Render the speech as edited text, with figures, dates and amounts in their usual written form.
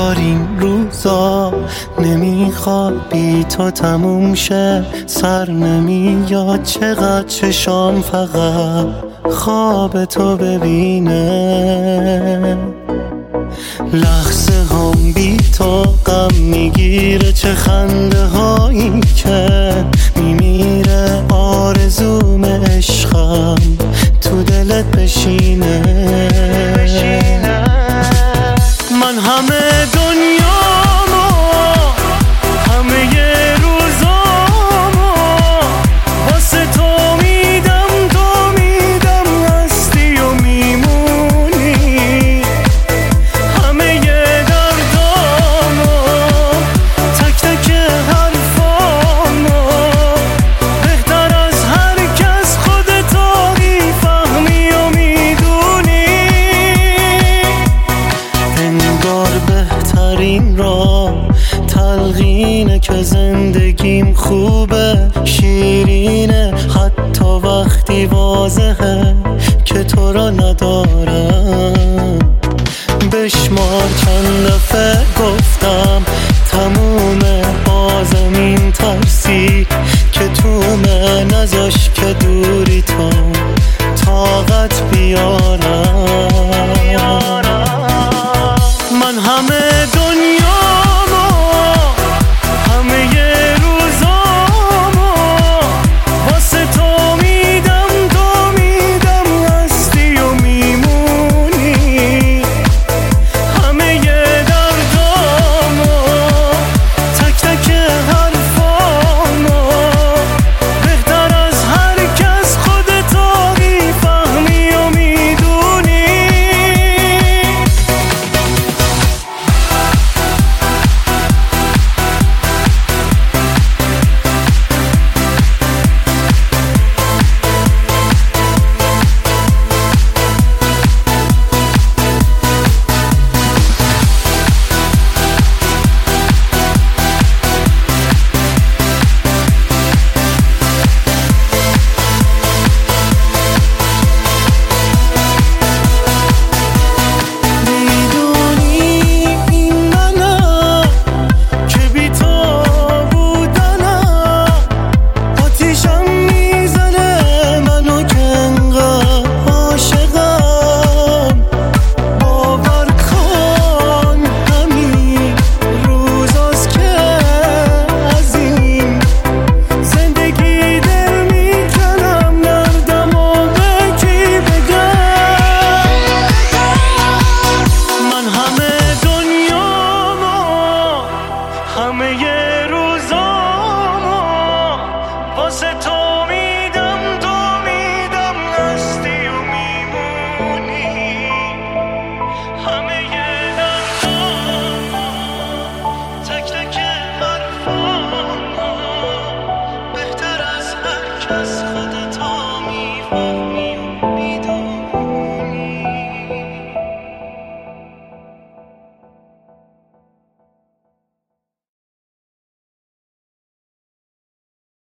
انگار این روزا نمیخواد بی تو تموم شه، سر نمیاد چقدر چشام فقط خواب تو ببینه. لحظه هم بی تو غم میگیره، چه خنده هایی که میمیره، آرزوم عشقم تو دلت بشینه. من همه دنیامو همه روزامو واسه تو میدم، تو میدم هستی و میمونی. همه دردامو تک تک حرفامو بهتر از هر کس خودتو میفهمی و میدونی. انگار بهترین را تلقینه که زندگیم خوبه، شیرینه حتی وقتی واضحه که تو را ندارم. بشمار چند دفعه گفتم تمومه، بازم این ترسی که تومه نذاش که دوری تو طاقت بیارم. من همه